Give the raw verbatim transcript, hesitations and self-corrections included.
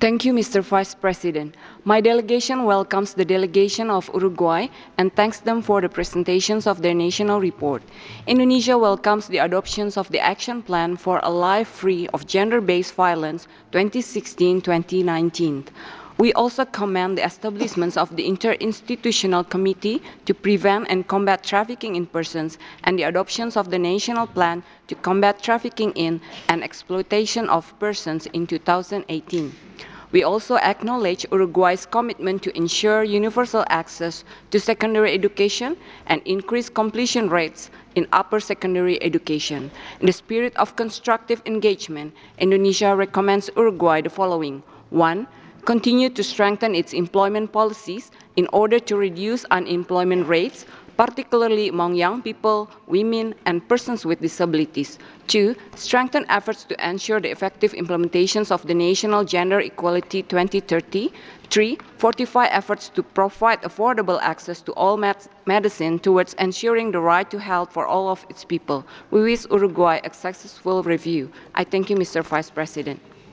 Thank you, Mister Vice President. My delegation welcomes the delegation of Uruguay and thanks them for the presentations of their national report. Indonesia welcomes the adoption of the Action Plan for a Life Free of Gender-Based Violence twenty sixteen to twenty nineteen. We also commend the establishment of the Interinstitutional Committee to Prevent and Combat Trafficking in Persons and the adoption of the National Plan to Combat Trafficking in and Exploitation of Persons in two thousand eighteen. We also acknowledge Uruguay's commitment to ensure universal access to secondary education and increase completion rates in upper secondary education. In the spirit of constructive engagement, Indonesia recommends Uruguay the following. One, continue to strengthen its employment policies in order to reduce unemployment rates, particularly among young people, women, and persons with disabilities. Two, strengthen efforts to ensure the effective implementations of the National Gender Equality twenty thirty. Three, fortify efforts to provide affordable access to all med medicine towards ensuring the right to health for all of its people. We wish Uruguay a successful review. I thank you, Mister Vice President.